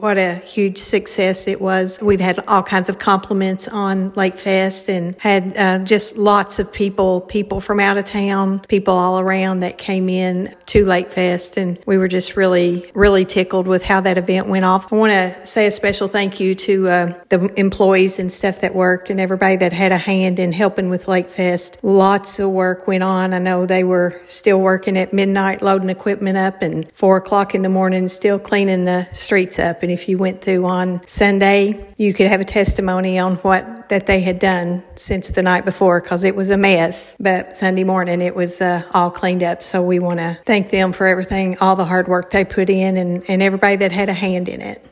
What a huge success it was. We've had all kinds of compliments on Lake Fest and had just lots of people from out of town, people all around that came in to Lake Fest. And we were just really, really tickled with how that event went off. I want to say a special thank you to the employees and stuff that worked and everybody that had a hand in helping with Lake Fest. Lots of work went on. I know they were still working at midnight, loading equipment up, and 4 o'clock in the morning, still cleaning the streets up. And if you went through on Sunday, you could have a testimony on what that they had done since the night before, because it was a mess. But Sunday morning, it was all cleaned up. So we want to thank them for everything, all the hard work they put in, and everybody that had a hand in it.